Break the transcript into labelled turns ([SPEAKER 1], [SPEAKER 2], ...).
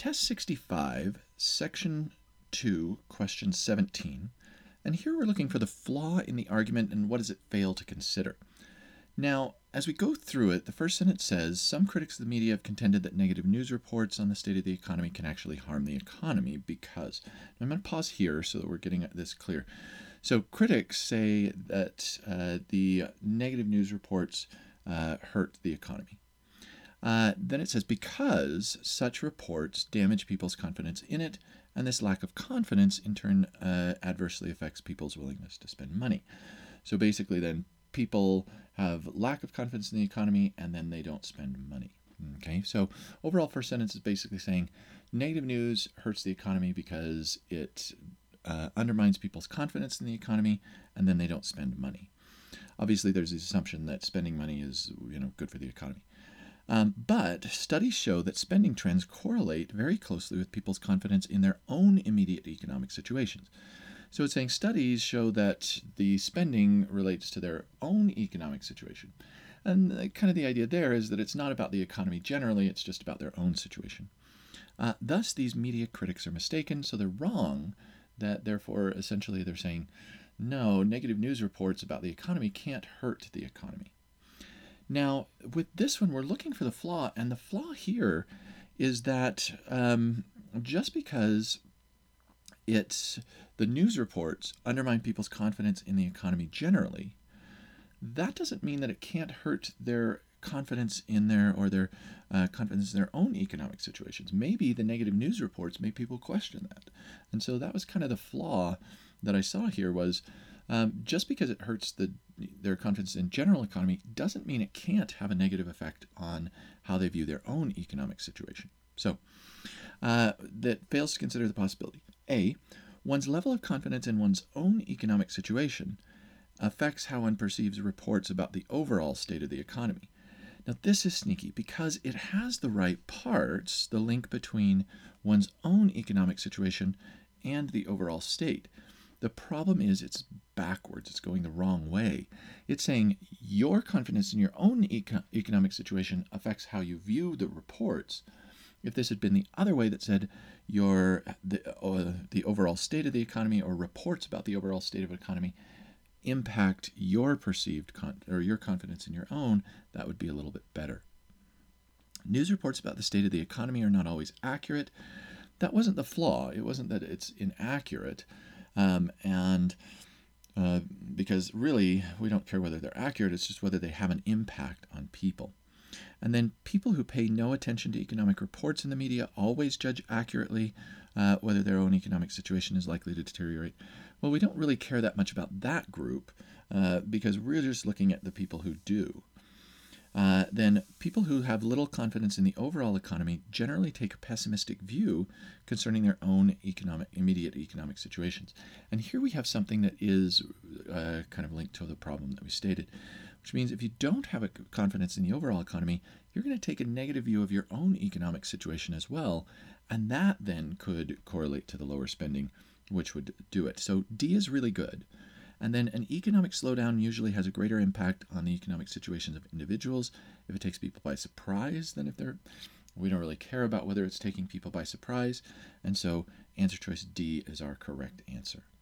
[SPEAKER 1] Test 65, Section 2, Question 17. And here we're looking for the flaw in the argument and what does it fail to consider. Now, as we go through it, the first sentence says, some critics of the media have contended that negative news reports on the state of the economy can actually harm the economy because. Now, I'm going to pause here so that we're getting this clear. So critics say that the negative news reports hurt the economy. Then it says, because such reports damage people's confidence in it, and this lack of confidence in turn adversely affects people's willingness to spend money. So basically then people have lack of confidence in the economy and then they don't spend money. Okay, so overall first sentence is basically saying negative news hurts the economy because it undermines people's confidence in the economy and then they don't spend money. Obviously there's the assumption that spending money is good for the economy. But studies show that spending trends correlate very closely with people's confidence in their own immediate economic situations. So it's saying studies show that the spending relates to their own economic situation. And kind of the idea there is that it's not about the economy generally, it's just about their own situation. Thus, these media critics are mistaken, so they're wrong, that therefore, essentially, they're saying, no, negative news reports about the economy can't hurt the economy. Now, with this one, we're looking for the flaw, and the flaw here is that just because the news reports undermine people's confidence in the economy generally, that doesn't mean that it can't hurt their confidence in their confidence in their own economic situations. Maybe the negative news reports make people question that. And so that was kind of the flaw that I saw here was just because it hurts their confidence in general economy doesn't mean it can't have a negative effect on how they view their own economic situation. So that fails to consider the possibility. A, one's level of confidence in one's own economic situation affects how one perceives reports about the overall state of the economy. Now this is sneaky because it has the right parts, the link between one's own economic situation and the overall state. The problem is it's backwards. It's going the wrong way. It's saying your confidence in your own economic situation affects how you view the reports. If this had been the other way that said the overall state of the economy or reports about the overall state of the economy impact your perceived your confidence in your own, that would be a little bit better. News reports about the state of the economy are not always accurate. That wasn't the flaw. It wasn't that it's inaccurate. Because really we don't care whether they're accurate, it's just whether they have an impact on people. And then people who pay no attention to economic reports in the media always judge accurately whether their own economic situation is likely to deteriorate. Well, we don't really care that much about that group because we're just looking at the people who do. Then people who have little confidence in the overall economy generally take a pessimistic view concerning their own immediate economic situations. And here we have something that is kind of linked to the problem that we stated, which means if you don't have a confidence in the overall economy, you're going to take a negative view of your own economic situation as well, and that then could correlate to the lower spending, which would do it. So D is really good. And then an economic slowdown usually has a greater impact on the economic situations of individuals if it takes people by surprise than if we don't really care about whether it's taking people by surprise. And so answer choice D is our correct answer.